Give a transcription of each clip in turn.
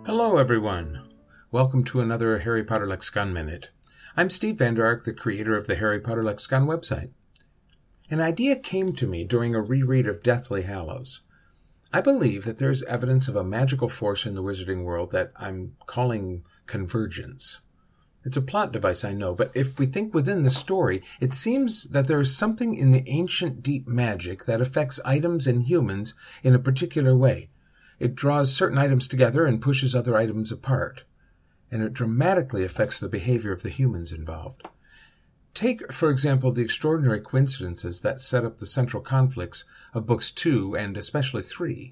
Hello, everyone. Welcome to another Harry Potter Lexicon Minute. I'm Steve Vander Ark, the creator of the Harry Potter Lexicon website. An idea came to me during a reread of Deathly Hallows. I believe that there's evidence of a magical force in the wizarding world that I'm calling convergence. It's a plot device, I know, but if we think within the story, it seems that there is something in the ancient deep magic that affects items and humans in a particular way. It draws certain items together and pushes other items apart, and it dramatically affects the behavior of the humans involved. Take, for example, the extraordinary coincidences that set up the central conflicts of Books 2 and especially 3.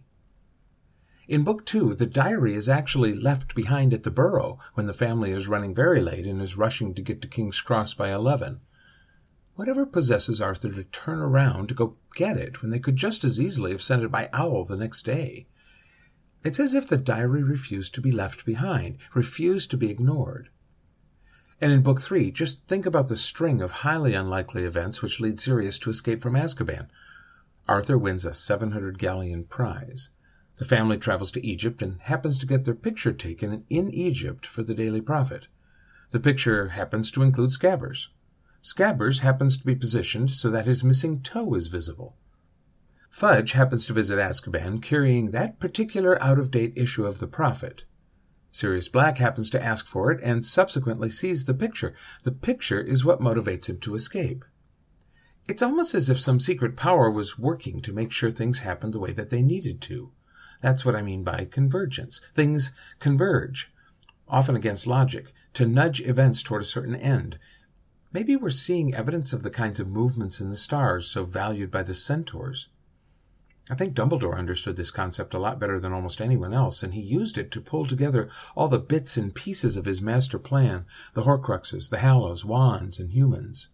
In Book 2, the diary is actually left behind at the Burrow when the family is running very late and is rushing to get to King's Cross by 11. Whatever possesses Arthur to turn around to go get it when they could just as easily have sent it by owl the next day? It's as if the diary refused to be left behind, refused to be ignored. And in Book 3, just think about the string of highly unlikely events which lead Sirius to escape from Azkaban. Arthur wins a 700 galleon prize. The family travels to Egypt and happens to get their picture taken in Egypt for the Daily Prophet. The picture happens to include Scabbers. Scabbers happens to be positioned so that his missing toe is visible. Fudge happens to visit Azkaban carrying that particular out-of-date issue of the Prophet. Sirius Black happens to ask for it and subsequently sees the picture. The picture is what motivates him to escape. It's almost as if some secret power was working to make sure things happened the way that they needed to. That's what I mean by convergence. Things converge, often against logic, to nudge events toward a certain end. Maybe we're seeing evidence of the kinds of movements in the stars so valued by the centaurs. I think Dumbledore understood this concept a lot better than almost anyone else, and he used it to pull together all the bits and pieces of his master plan, the Horcruxes, the Hallows, wands, and humans.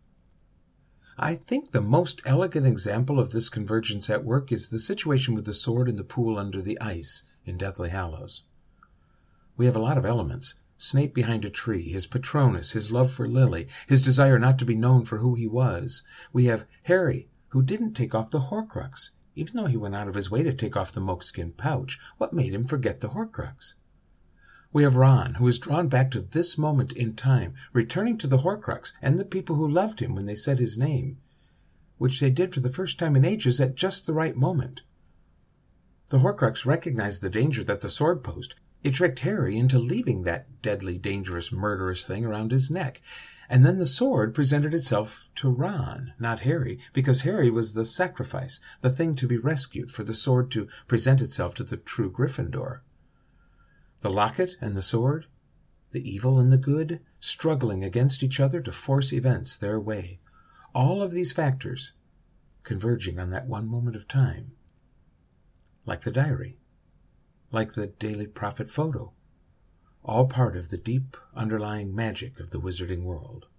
I think the most elegant example of this convergence at work is the situation with the sword in the pool under the ice in Deathly Hallows. We have a lot of elements. Snape behind a tree, his Patronus, his love for Lily, his desire not to be known for who he was. We have Harry, who didn't take off the Horcrux, even though he went out of his way to take off the moleskin pouch. What made him forget the Horcrux? We have Ron, who is drawn back to this moment in time, returning to the Horcrux and the people who loved him when they said his name, which they did for the first time in ages at just the right moment. The Horcrux recognized the danger that the sword posed. It tricked Harry into leaving that deadly, dangerous, murderous thing around his neck. And then the sword presented itself to Ron, not Harry, because Harry was the sacrifice, the thing to be rescued, for the sword to present itself to the true Gryffindor. The locket and the sword, the evil and the good, struggling against each other to force events their way. All of these factors converging on that one moment of time. Like the diary, like the Daily Prophet photo, all part of the deep underlying magic of the wizarding world.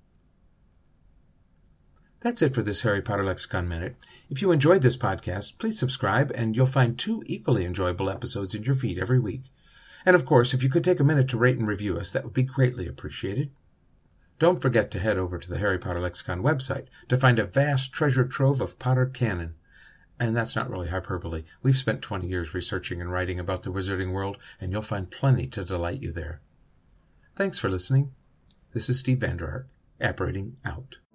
That's it for this Harry Potter Lexicon Minute. If you enjoyed this podcast, please subscribe, and you'll find 2 equally enjoyable episodes in your feed every week. And of course, if you could take a minute to rate and review us, that would be greatly appreciated. Don't forget to head over to the Harry Potter Lexicon website to find a vast treasure trove of Potter canon. And that's not really hyperbole. We've spent 20 years researching and writing about the wizarding world, and you'll find plenty to delight you there. Thanks for listening. This is Steve Vander Ark, operating out.